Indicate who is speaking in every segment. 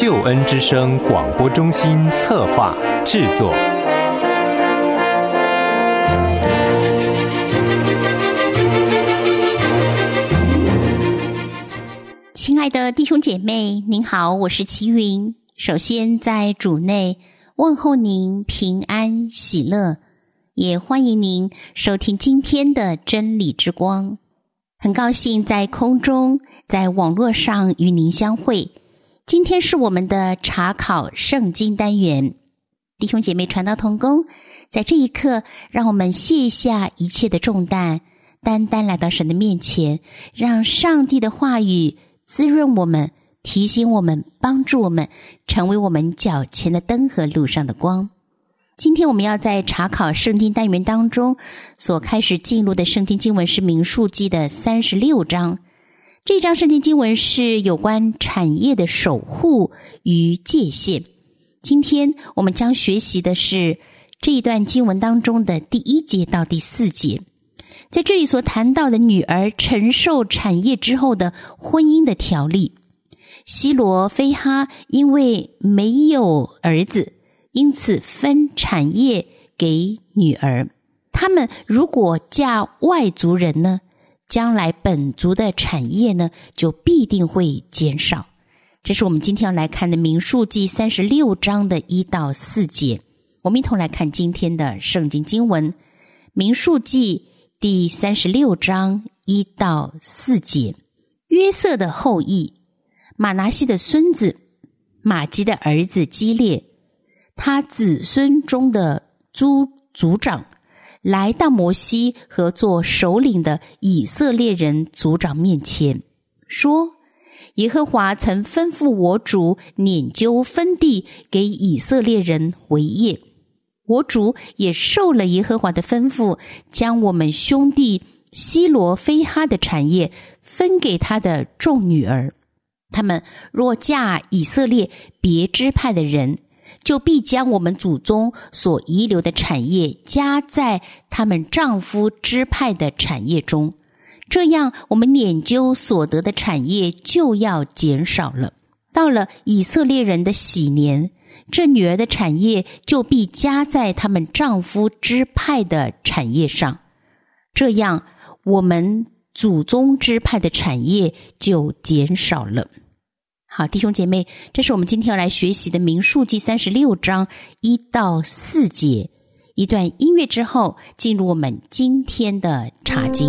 Speaker 1: 救恩之声广播中心策划制作。
Speaker 2: 亲爱的弟兄姐妹，您好，我是齐云。首先在主内问候您平安喜乐，也欢迎您收听今天的真理之光。很高兴在空中在网络上与您相会。今天是我们的查考圣经单元，弟兄姐妹传道同工，在这一刻让我们卸下一切的重担，单单来到神的面前，让上帝的话语滋润我们，提醒我们，帮助我们，成为我们脚前的灯和路上的光。今天我们要在查考圣经单元当中所开始进入的圣经经文是民数记的36章。这章圣经经文是有关产业的守护与界限。今天我们将学习的是这一段经文当中的第1节到第4节。在这里所谈到的女儿承受产业之后的婚姻的条例。西罗非哈因为没有儿子，因此分产业给女儿。他们如果嫁外族人呢，将来本族的产业呢就必定会减少。这是我们今天要来看的民数记36章的1到4节。我们一同来看今天的圣经经文，民数记第36章1到4节。约瑟的后裔，马拿西的孙子，马基的儿子基列，他子孙中的诸族长，来到摩西和做首领的以色列人族长面前，说：耶和华曾吩咐我主拈阄分地给以色列人为业，我主也受了耶和华的吩咐，将我们兄弟西罗非哈的产业分给他的众女儿。他们若嫁以色列别支派的人，就必将我们祖宗所遗留的产业加在他们丈夫支派的产业中，这样我们拈阄所得的产业就要减少了。到了以色列人的喜年，这女儿的产业就必加在他们丈夫支派的产业上，这样我们祖宗支派的产业就减少了。好，弟兄姐妹，这是我们今天要来学习的民数记36章1到4节。一段音乐之后，进入我们今天的查经。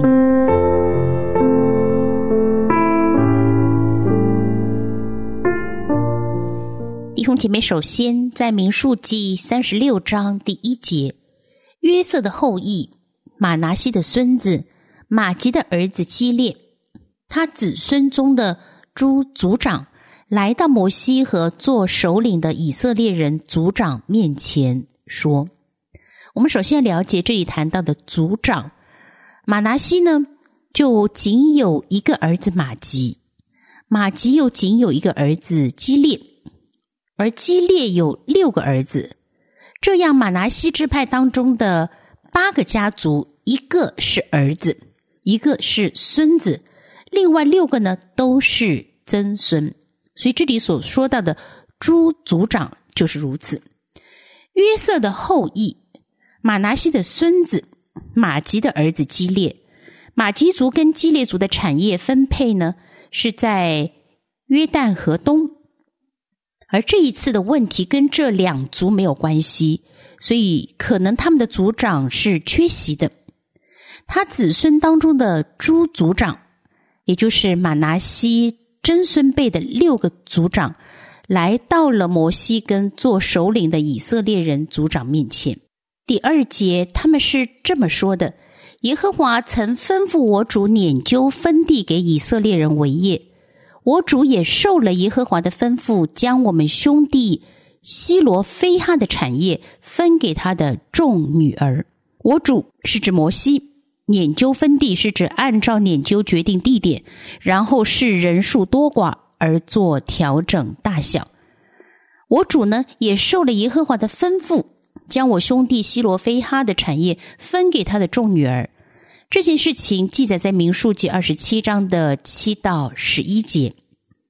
Speaker 2: 弟兄姐妹，首先在民数记36章第1节，约瑟的后裔，马拿西的孙子，马基的儿子基列，他子孙中的诸族长，来到摩西和做首领的以色列人族长面前，说：我们首先要了解这里谈到的族长。马拿西呢，就仅有一个儿子马基，马基又仅有一个儿子基列，而基列有6个儿子。这样马拿西支派当中的8个家族，一个是儿子，一个是孙子，另外6个呢都是曾孙。所以这里所说到的诸族长就是如此。约瑟的后裔，马拿西的孙子，马基的儿子基列。马基族跟基列族的产业分配呢，是在约旦河东。而这一次的问题跟这2族没有关系，所以可能他们的族长是缺席的。他子孙当中的诸族长，也就是马拿西曾孙辈的6个族长，来到了摩西跟做首领的以色列人族长面前。第2节他们是这么说的：耶和华曾吩咐我主拈阄分地给以色列人为业，我主也受了耶和华的吩咐，将我们兄弟西罗非哈的产业分给他的众女儿。我主是指摩西，拈阄分地是指按照拈阄决定地点，然后视人数多寡而做调整大小。我主呢，也受了耶和华的吩咐，将我兄弟西罗非哈的产业分给他的众女儿。这件事情记载在民数记27章的7到11节。弟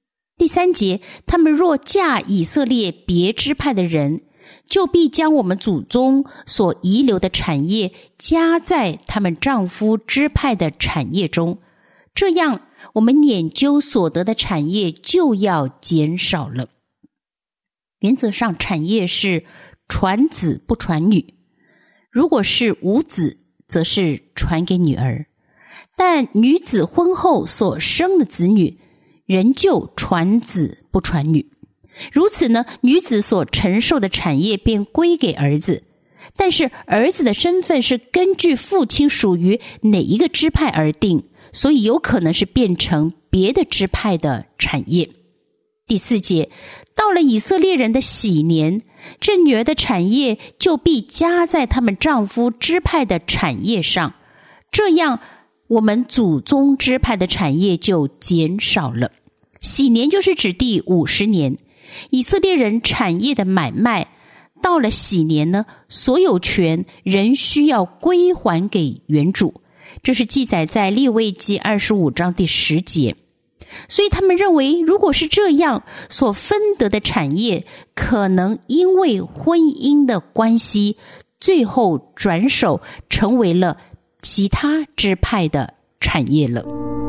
Speaker 2: 第3节，他们若嫁以色列别支派的人，就必将我们祖宗所遗留的产业加在他们丈夫支派的产业中，这样我们拈阄所得的产业就要减少了。原则上，产业是传子不传女，如果是无子，则是传给女儿，但女子婚后所生的子女仍旧传子不传女。如此呢，女子所承受的产业便归给儿子，但是儿子的身份是根据父亲属于哪一个支派而定，所以有可能是变成别的支派的产业。第4节，到了以色列人的喜年，这女儿的产业就必加在他们丈夫支派的产业上，这样我们祖宗支派的产业就减少了。喜年就是指第50年，以色列人产业的买卖，到了喜年呢，所有权仍需要归还给原主，这是记载在利未记25章第10节。所以他们认为，如果是这样，所分得的产业可能因为婚姻的关系，最后转手成为了其他支派的产业了。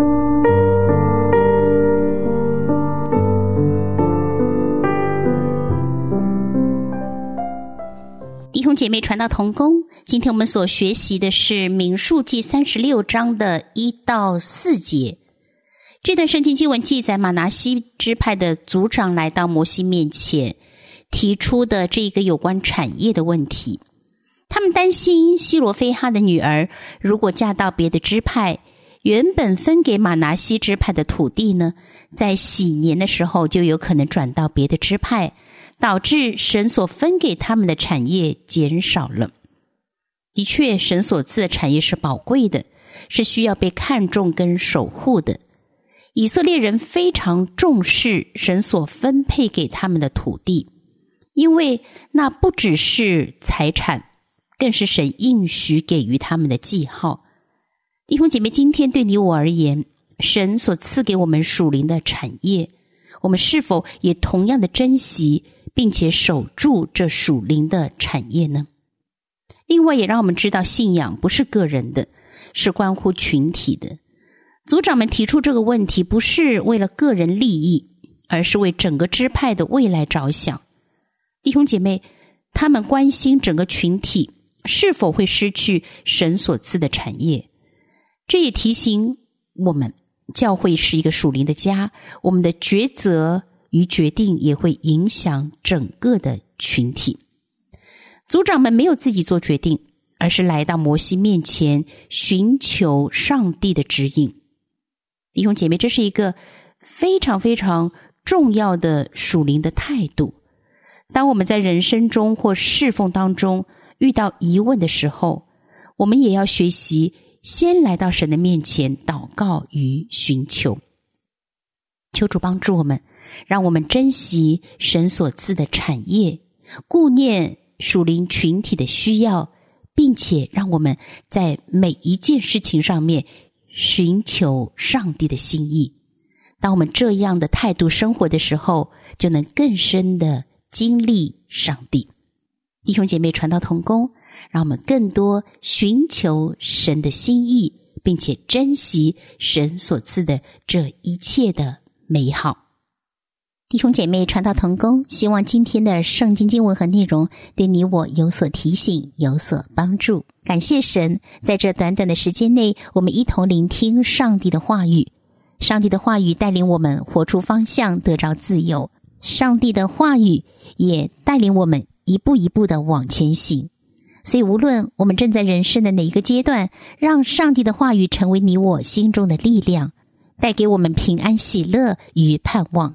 Speaker 2: 弟兄姐妹，传道同工，今天我们所学习的是民数记36章的1到4节。这段圣经经文记载，玛拿西支派的族长来到摩西面前，提出的这个有关产业的问题。他们担心西罗非哈的女儿如果嫁到别的支派，原本分给玛拿西支派的土地呢，在喜年的时候就有可能转到别的支派，导致神所分给他们的产业减少了。的确，神所赐的产业是宝贵的，是需要被看重跟守护的。以色列人非常重视神所分配给他们的土地，因为那不只是财产，更是神应许给予他们的记号。弟兄姐妹，今天对你我而言，神所赐给我们属灵的产业，我们是否也同样的珍惜并且守住这属灵的产业呢？另外也让我们知道，信仰不是个人的，是关乎群体的。族长们提出这个问题，不是为了个人利益，而是为整个支派的未来着想。弟兄姐妹，他们关心整个群体是否会失去神所赐的产业。这也提醒我们，教会是一个属灵的家，我们的抉择与决定也会影响整个的群体。族长们没有自己做决定，而是来到摩西面前寻求上帝的指引。弟兄姐妹，这是一个非常非常重要的属灵的态度。当我们在人生中或侍奉当中遇到疑问的时候，我们也要学习先来到神的面前祷告与寻求。求主帮助我们，让我们珍惜神所赐的产业，顾念属灵群体的需要，并且让我们在每一件事情上面寻求上帝的心意。当我们这样的态度生活的时候，就能更深的经历上帝。弟兄姐妹，传道同工，让我们更多寻求神的心意，并且珍惜神所赐的这一切的美好。弟兄姐妹，传道同工，希望今天的圣经经文和内容对你我有所提醒，有所帮助。感谢神，在这短短的时间内，我们一同聆听上帝的话语。上帝的话语带领我们活出方向，得着自由。上帝的话语也带领我们一步一步的往前行。所以无论我们正在人生的哪一个阶段，让上帝的话语成为你我心中的力量，带给我们平安喜乐与盼望。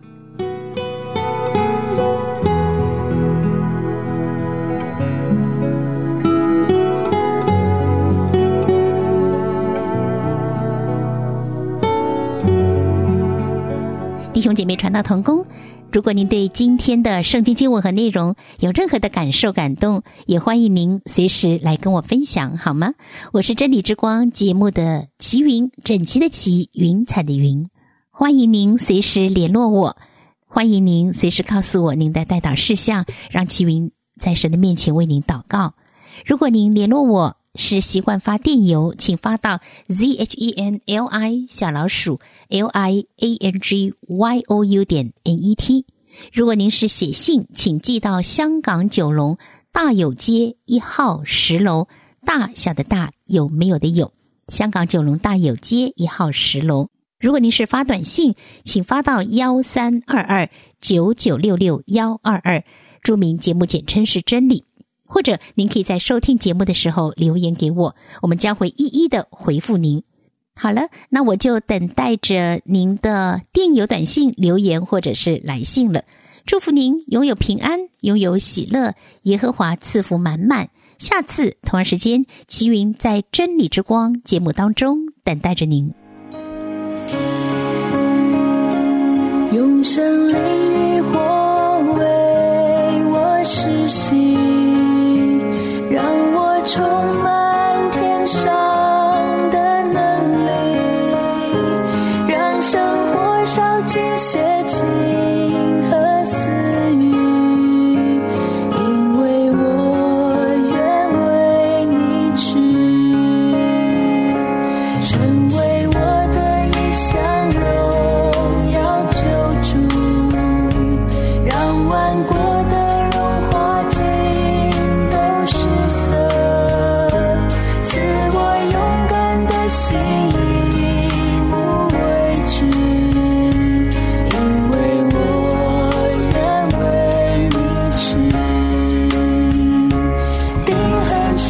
Speaker 2: 弟兄姐妹，传道同工，如果您对今天的圣经经文和内容有任何的感受感动，也欢迎您随时来跟我分享，好吗？我是真理之光节目的齐云，整齐的齐，云彩的云，欢迎您随时联络我。 欢迎您随时告诉我您的代祷事项，让齐云在神的面前为您祷告。如果您联络我是习惯发电邮，请发到 zhenli_liangyou.net。如果您是写信，请寄到香港九龙大有街1号10楼，大小的大，有没有的有，香港九龙大有街1号10楼。如果您是发短信，请发到132299662122，注明节目简称是真理，或者您可以在收听节目的时候留言给我，我们将会一一的回复您。好了，那我就等待着您的电邮、短信、留言或者是来信了。祝福您拥有平安，拥有喜乐，耶和华赐福满满。下次同样时间，齐云在真理之光节目当中等待着您。
Speaker 3: 用生灵与火为我施洗，让我充满天上的能力，让生活烧尽邪情和私欲，因为我愿为你去，成为我的一项荣耀救主，让万国的荣华尽都失色，赐我勇敢的心，无畏惧，因为我愿为你去，定恒守，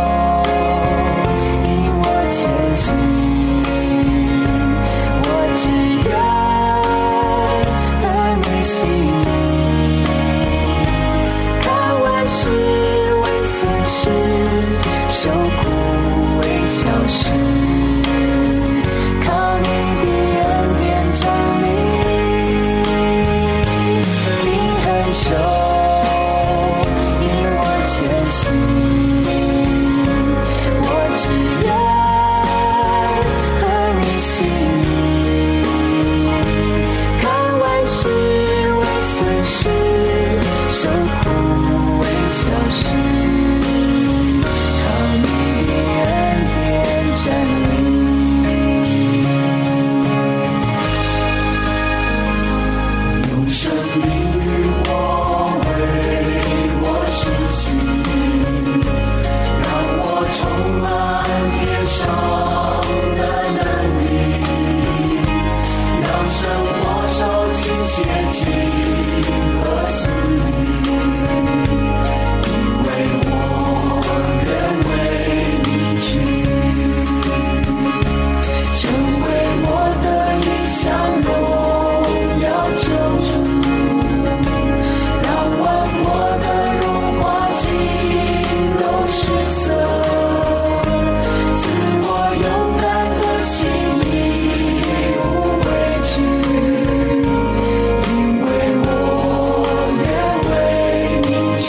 Speaker 3: 引我前行，我只愿和你心意，看万事为损失，受苦为小事，靠你的恩典站立，定恒守，引我前行，我只愿和你心意，看万事为损失，受苦为小事，靠你的恩典站立。用生命与火为我施洗，让我充满天上的能力，让生活烧尽邪情和私欲，因为我愿为你去，成为我的一项荣耀救主，让万国的荣华尽都失色，赐我勇敢的心，无畏惧，因为我愿为你去，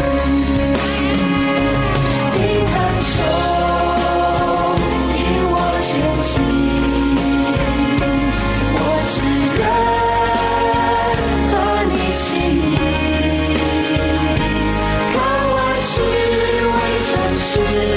Speaker 3: 定恒守，引我前行，我只愿和你心意，看万事为损失，